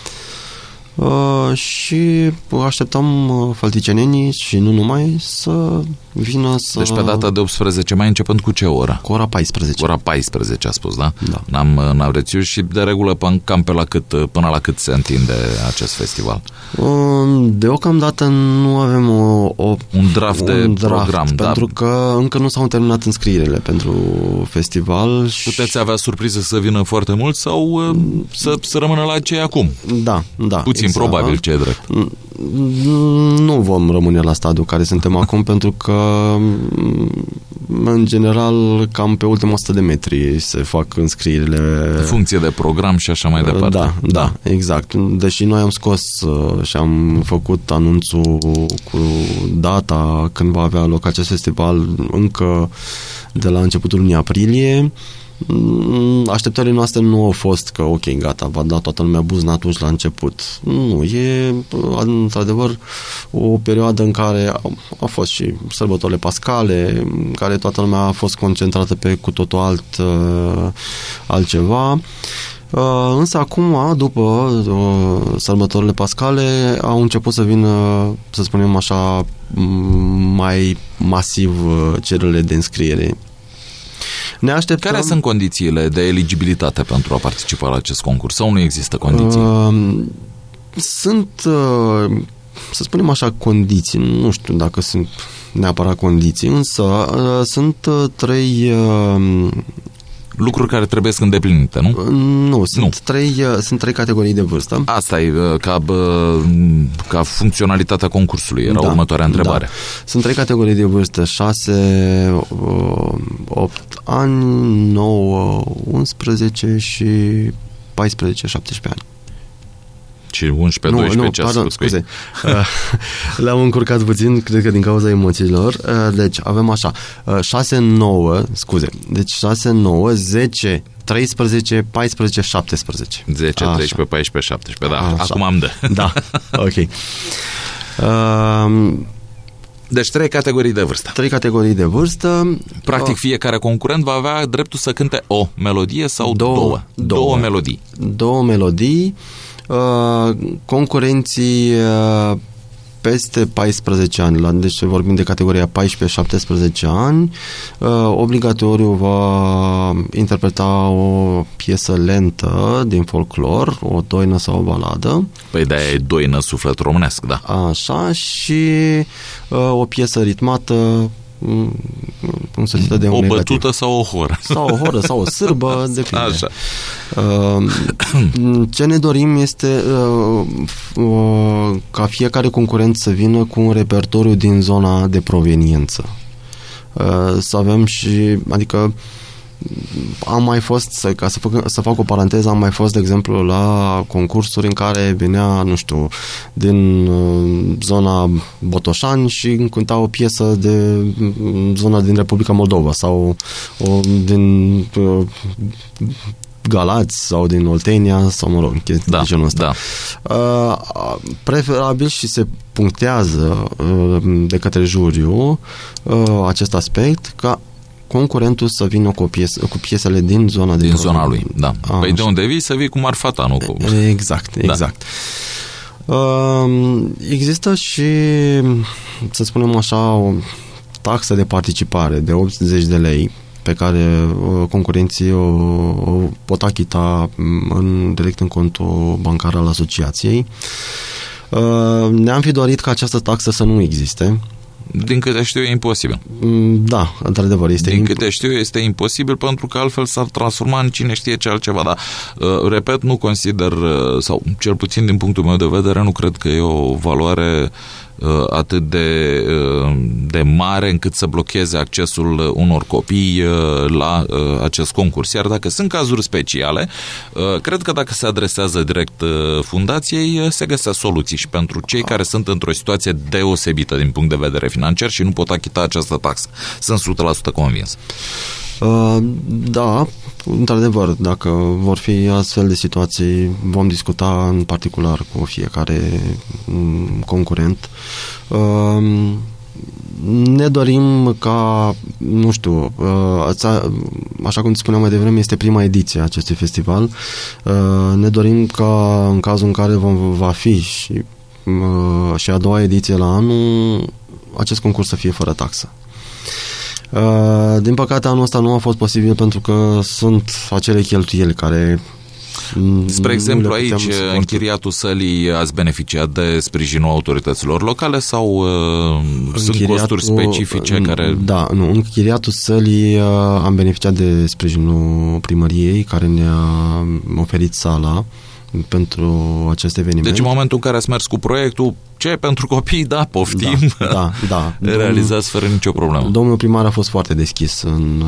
Speaker 3: Și așteptăm fălticenenii și nu numai să vină să...
Speaker 2: Deci pe data de 18 mai începând cu ce oră?
Speaker 3: Cu ora 14.
Speaker 2: Ora 14 a spus, da?
Speaker 3: Da.
Speaker 2: N-am reținut și de regulă cam până la cât se întinde acest festival?
Speaker 3: Deocamdată nu avem
Speaker 2: un draft de program,
Speaker 3: pentru că încă nu s-au terminat înscrierile pentru festival.
Speaker 2: Puteți avea surpriză să vină foarte mult sau să rămână la ce e acum?
Speaker 3: Da.
Speaker 2: Puțin exact. Probabil, ce e drept.
Speaker 3: Nu vom rămâne la stadiul care suntem acum, pentru că în general cam pe ultima 100 de metri se fac înscrierile.
Speaker 2: În funcție de program și așa mai departe.
Speaker 3: Da, exact. Deși noi am scos și am făcut anunțul cu data când va avea loc acest festival încă de la începutul lunii aprilie, Așteptările noastre nu au fost că, ok, gata, va da toată lumea buzna atunci la început. Nu, e într-adevăr o perioadă în care au fost și sărbătorile pascale, în care toată lumea a fost concentrată pe cu totul altceva. Însă acum, după sărbătorile pascale, au început să vină, să spunem așa, mai masiv cererile de înscriere. Ne așteptăm...
Speaker 1: Care sunt condițiile de eligibilitate pentru a participa la acest concurs? Sau nu există condiții?
Speaker 3: Sunt, să spunem așa, condiții. Nu știu dacă sunt neapărat condiții, însă sunt 3...
Speaker 1: lucruri care trebuie să îndeplinite, nu?
Speaker 3: Nu, sunt trei categorii de vârstă.
Speaker 1: Asta e ca funcționalitatea concursului, era următoarea întrebare.
Speaker 3: Da. Sunt 3 categorii de vârstă, 6, 8 ani, 9, 11 și 14, 17 ani.
Speaker 1: Și 11, 12, ce
Speaker 3: pardon, scuze. Le-am încurcat puțin, cred că din cauza emoțiilor. Deci, avem așa, 6, 9, scuze. Deci 6, 9, 10, 13, 14, 17.
Speaker 1: 10, așa. 13, 14, 17, da. Așa. Acum am de.
Speaker 3: Da, ok.
Speaker 1: Deci 3 categorii de vârstă.
Speaker 3: 3 categorii de vârstă.
Speaker 1: Practic fiecare concurent va avea dreptul să cânte o melodie sau două melodii. 2 melodii.
Speaker 3: Concurenții peste 14 ani, deci vorbim de categoria 14-17 ani, obligatoriu va interpreta o piesă lentă din folclor, o doină sau o baladă.
Speaker 1: Păi de-aia e doină suflet românesc, da.
Speaker 3: Așa, și o piesă ritmată, însățită de un
Speaker 1: negativ. Bătută sau o horă.
Speaker 3: Sau o horă, sau o sârbă, depinde.
Speaker 1: Așa.
Speaker 3: Ce ne dorim este ca fiecare concurent să vină cu un repertoriu din zona de proveniență. Să avem și, adică am mai fost, ca să fac o paranteză, am mai fost, de exemplu, la concursuri în care venea, nu știu, din zona Botoșani și cânta o piesă de zona din Republica Moldova sau din Galați sau din Oltenia sau, mă rog, chestii de genul ăsta. Da. Preferabil și se punctează de către juriu acest aspect ca concurentul să vină cu piesele din zona
Speaker 1: din zona lui, da. Păi de unde vii, să vii cu marfata, nu cu...
Speaker 3: Exact. Există și, să spunem așa, o taxă de participare de 80 de lei pe care concurenții o pot achita direct în contul bancar al asociației. Ne-am fi dorit ca această taxă să nu existe.
Speaker 1: Din câte știu, e imposibil.
Speaker 3: Da, într-adevăr,
Speaker 1: Din câte știu, este imposibil, pentru că altfel s-ar transforma în cine știe ce altceva. Dar, repet, nu consider, sau cel puțin din punctul meu de vedere, nu cred că e o valoare atât de mare încât să blocheze accesul unor copii la acest concurs. Iar dacă sunt cazuri speciale, cred că dacă se adresează direct fundației, se găsesc soluții și pentru cei care sunt într-o situație deosebită din punct de vedere financiar și nu pot achita această taxă. Sunt 100% convins.
Speaker 3: Da, într-adevăr, dacă vor fi astfel de situații, vom discuta în particular cu fiecare concurent. Ne dorim ca, nu știu, așa cum spuneam mai devreme, este prima ediție a acestui festival. Ne dorim ca în cazul în care va fi și a doua ediție la anul, acest concurs să fie fără taxă. Din păcate anul ăsta nu a fost posibil pentru că sunt acele cheltuieli care...
Speaker 1: Spre exemplu, aici, închiriatul sălii, ați beneficiat de sprijinul autorităților locale sau sunt costuri specifice care...
Speaker 3: Da, nu, închiriatul sălii am beneficiat de sprijinul primăriei care ne-a oferit sala pentru acest eveniment.
Speaker 1: Deci în momentul în care ați mers cu proiectul, ce pentru copii, da, poftim.
Speaker 3: Da.
Speaker 1: Realizați fără nicio problemă.
Speaker 3: Domnul primar a fost foarte deschis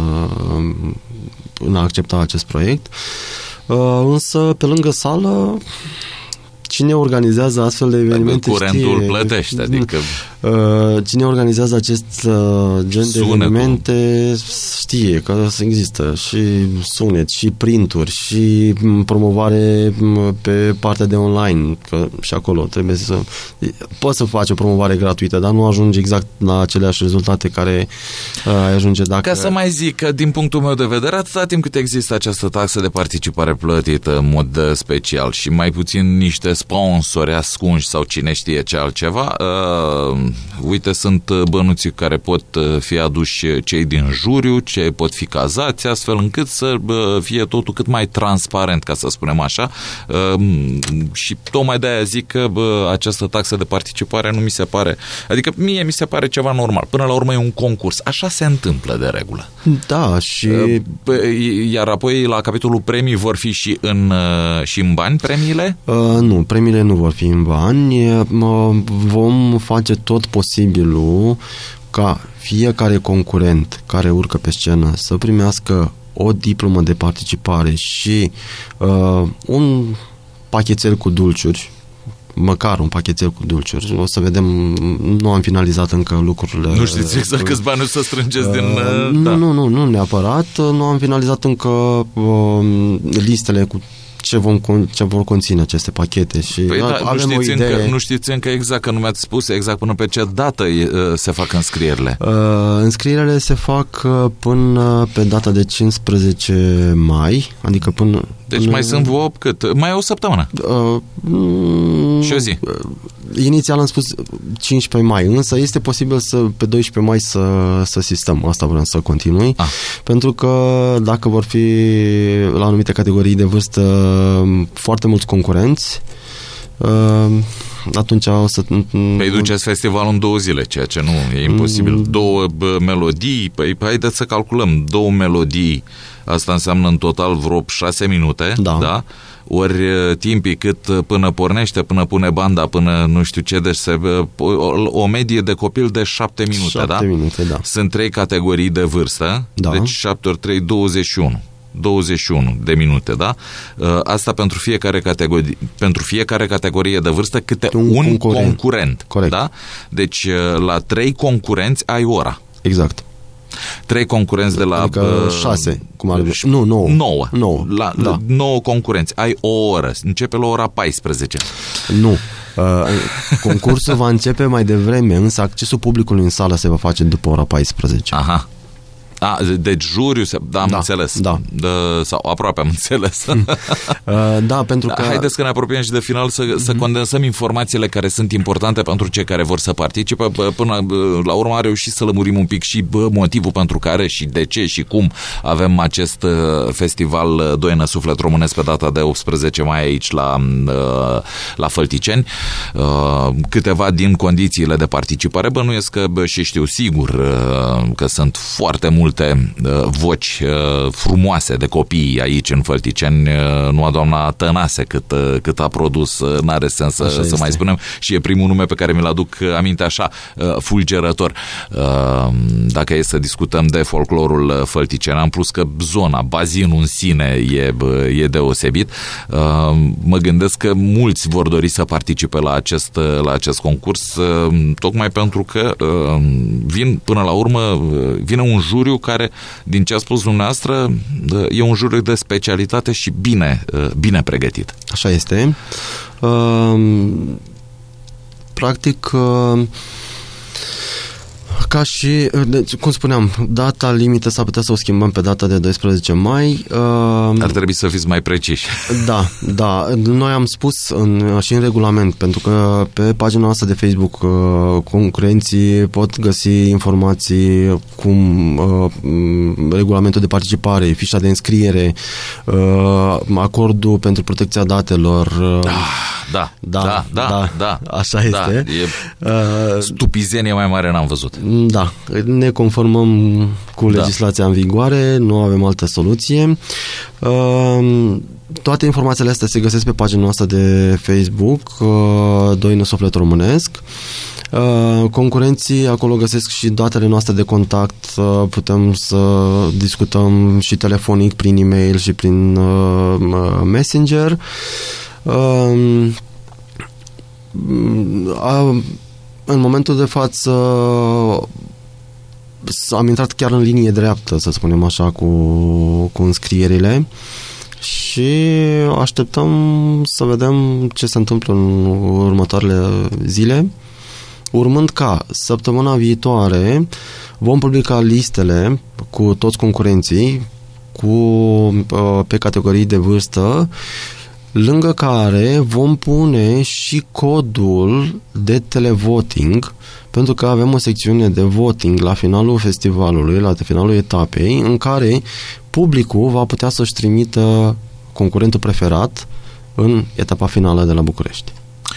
Speaker 3: în a accepta acest proiect. Însă, pe lângă sală, cine organizează astfel de evenimente
Speaker 1: curentul plătește, adică...
Speaker 3: Cine organizează acest gen de evenimente știe că există și sunet, și printuri, și promovare pe partea de online, că și acolo trebuie să... Poți să faci o promovare gratuită, dar nu ajungi exact la aceleași rezultate care ajunge dacă...
Speaker 1: Ca să mai zic că, din punctul meu de vedere, atâta timp cât există această taxă de participare plătită în mod special și mai puțin niște sponsori ascunși sau cine știe ce altceva, uite, sunt bănuții care pot fi aduși cei din juriu, ce pot fi cazați, astfel încât să fie totul cât mai transparent, ca să spunem așa, și tocmai de-aia zic că această taxă de participare nu mi se pare, adică mie mi se pare ceva normal. Până la urmă e un concurs, așa se întâmplă de regulă.
Speaker 3: Da, și...
Speaker 1: Iar apoi la capitolul premii vor fi și în bani premiile?
Speaker 3: Nu, premiile nu vor fi în bani. Vom face tot posibilul ca fiecare concurent care urcă pe scenă să primească o diplomă de participare și un pachetel cu dulciuri, măcar un pachetel cu dulciuri. O să vedem, nu am finalizat încă lucrurile.
Speaker 1: Nu știți exact câți bani o să strângeți din...
Speaker 3: Nu neapărat. Nu am finalizat încă listele cu ce vor conține aceste pachete și avem o idee.
Speaker 1: Nu știți încă exact, că nu mi-ați spus exact până pe ce dată se fac înscrierile.
Speaker 3: Înscrierile se fac până pe data de 15 mai, adică până...
Speaker 1: Deci mai sunt cât? Mai e o săptămână. Și o zi.
Speaker 3: Inițial am spus 15 mai, însă este posibil pe 12 mai să asistăm. Asta vreau să continui. Pentru că dacă vor fi la anumite categorii de vârstă foarte mulți concurenți, atunci o să...
Speaker 1: Păi duceți festivalul în 2 zile, ceea ce nu e imposibil. 2 melodii, păi haideți să calculăm. 2 melodii, asta înseamnă în total vreo 6 minute, da? Ori timpii cât până pornește, până pune banda, până nu știu ce, deci o medie de copil de 7 minute,
Speaker 3: 7 minute, da.
Speaker 1: Sunt 3 categorii de vârstă, deci 7 ori 3, 21 de minute, da? Asta pentru fiecare categorie de vârstă câte un concurent.
Speaker 3: Corect.
Speaker 1: Da? Deci la 3 concurenți ai ora.
Speaker 3: Exact.
Speaker 1: 3 concurenți de la...
Speaker 3: Adică 6, cum ar fi? Nu, 9.
Speaker 1: La 9 concurenți. Ai o oră. Începe la ora 14.
Speaker 3: Nu. Concursul va începe mai devreme, însă accesul publicului în sală se va face după ora 14.
Speaker 1: Aha. Deci juriu, am înțeles.
Speaker 3: Da.
Speaker 1: Sau aproape am înțeles.
Speaker 3: Da, pentru că...
Speaker 1: Haideți că ne apropiem și de final să condensăm informațiile care sunt importante pentru cei care vor să participe. Până la urmă am reușit să lămurim un pic și motivul pentru care și de ce și cum avem acest festival Doină Suflet Românesc pe data de 18 mai aici la Fălticeni. Câteva din condițiile de participare, bănuiesc că și știu sigur că sunt foarte multe voci frumoase de copii aici în Fălticeni, numai doamna Tănase cât a produs, n-are sens să mai spunem, și e primul nume pe care mi-l aduc aminte așa, fulgerător. Dacă e să discutăm de folclorul fălticean, plus că zona, bazinul în sine e deosebit, mă gândesc că mulți vor dori să participe la acest concurs, tocmai pentru că până la urmă vine un juriu care, din ce a spus dumneavoastră, e un juriu de specialitate și bine pregătit.
Speaker 3: Așa este. Practic, ca și, deci, cum spuneam, data limită s-ar putea să o schimbăm pe data de 12 mai.
Speaker 1: Ar trebui să fiți mai preciși.
Speaker 3: Da. Noi am spus și în regulament, pentru că pe pagina noastră de Facebook concurenții pot găsi informații cum regulamentul de participare, fișa de înscriere, acordul pentru protecția datelor.
Speaker 1: Da.
Speaker 3: Așa este.
Speaker 1: Stupizenie mai mare n-am văzut.
Speaker 3: Da, ne conformăm cu legislația în vigoare, nu avem altă soluție. Toate informațiile astea se găsesc pe pagina noastră de Facebook, Doină Suflet Românesc. Concurenții acolo găsesc și datele noastre de contact, putem să discutăm și telefonic, prin e-mail și prin Messenger. în momentul de față am intrat chiar în linie dreaptă, să spunem așa, cu înscrierile și așteptăm să vedem ce se întâmplă în următoarele zile, urmând ca săptămâna viitoare vom publica listele cu toți concurenții pe categorii de vârstă, lângă care vom pune și codul de televoting, pentru că avem o secțiune de voting la finalul festivalului, la finalul etapei, în care publicul va putea să-și trimită concurentul preferat în etapa finală de la București.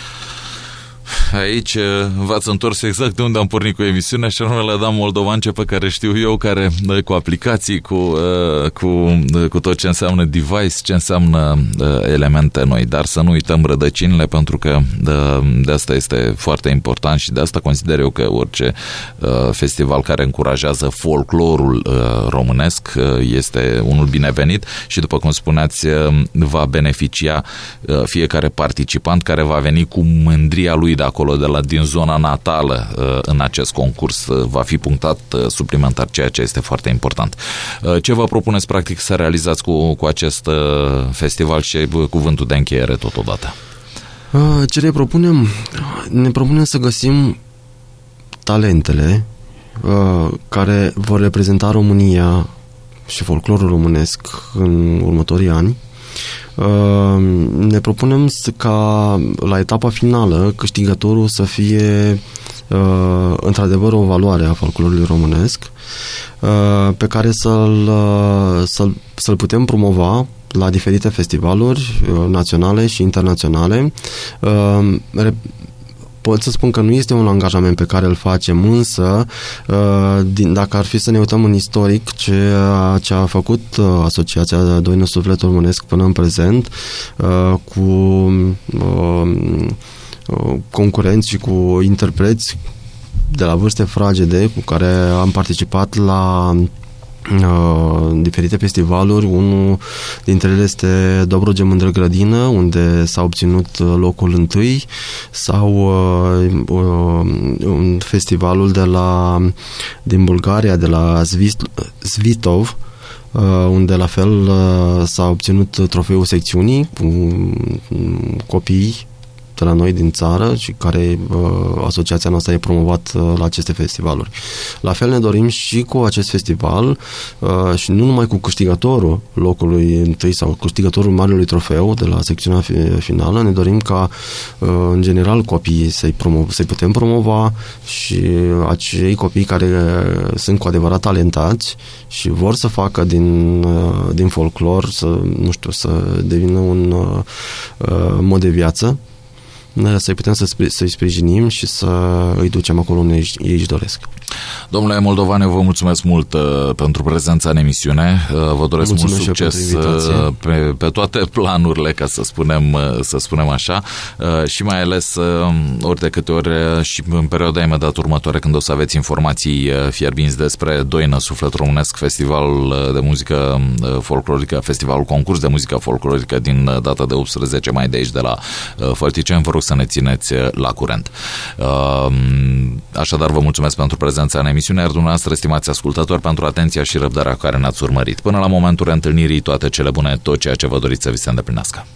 Speaker 1: Aici v-ați întors exact de unde am pornit cu emisiunea, și anume la Dan Moldovance, pe care știu eu, care cu aplicații, cu tot ce înseamnă device, ce înseamnă elemente noi, dar să nu uităm rădăcinile, pentru că de asta este foarte important și de asta consider eu că orice festival care încurajează folclorul românesc este unul binevenit și, după cum spuneați, va beneficia fiecare participant care va veni cu mândria lui de acolo, din zona natală în acest concurs. Va fi punctat suplimentar, ceea ce este foarte important. Ce vă propuneți practic să realizați cu acest festival și cuvântul de încheiere totodată?
Speaker 3: Ce ne propunem? Ne propunem să găsim talentele care vor reprezenta România și folclorul românesc în următorii ani. Ne propunem ca la etapa finală câștigătorul să fie într-adevăr o valoare a folclorului românesc, pe care să-l putem promova la diferite festivaluri naționale și internaționale. Pot să spun că nu este un angajament pe care îl facem, însă dacă ar fi să ne uităm în istoric ce a făcut Asociația Doină Suflet Românesc până în prezent, cu concurenți și cu interpreți de la vârste fragede cu care am participat la diferite festivaluri. Unul dintre ele este Dobrogea Mândră Grădină, unde s-a obținut locul întâi, sau un festivalul din Bulgaria, de la Svitov, unde la fel s-a obținut trofeul secțiunii cu copii de la noi din țară și care asociația noastră e promovat la aceste festivaluri. La fel ne dorim și cu acest festival și nu numai cu câștigătorul locului întâi sau câștigătorul marelui trofeu de la secțiunea finală, ne dorim ca în general copiii să-i putem promova și acei copii care sunt cu adevărat talentați și vor să facă din folclor să devină un mod de viață, să-i putem să-i sprijinim și să îi ducem acolo unde ei își doresc.
Speaker 1: Domnule Moldovane, vă mulțumesc mult pentru prezența în emisiune. Vă doresc mult succes pe toate planurile, ca să spunem așa, și mai ales ori de câte ori și în perioada imediat următoare, când o să aveți informații fierbinți despre Doină Suflet Românesc, festivalul de muzică folclorică, festivalul concurs de muzică folclorică din data de 18 mai de aici, de la Fălticeni, vă rog să ne țineți la curent. Așadar, vă mulțumesc pentru prezența în emisiune, iar dumneavoastră, stimați ascultători, pentru atenția și răbdarea cu care ne-ați urmărit. Până la momentul reîntâlnirii, toate cele bune, tot ceea ce vă doriți să vi se îndeplinească.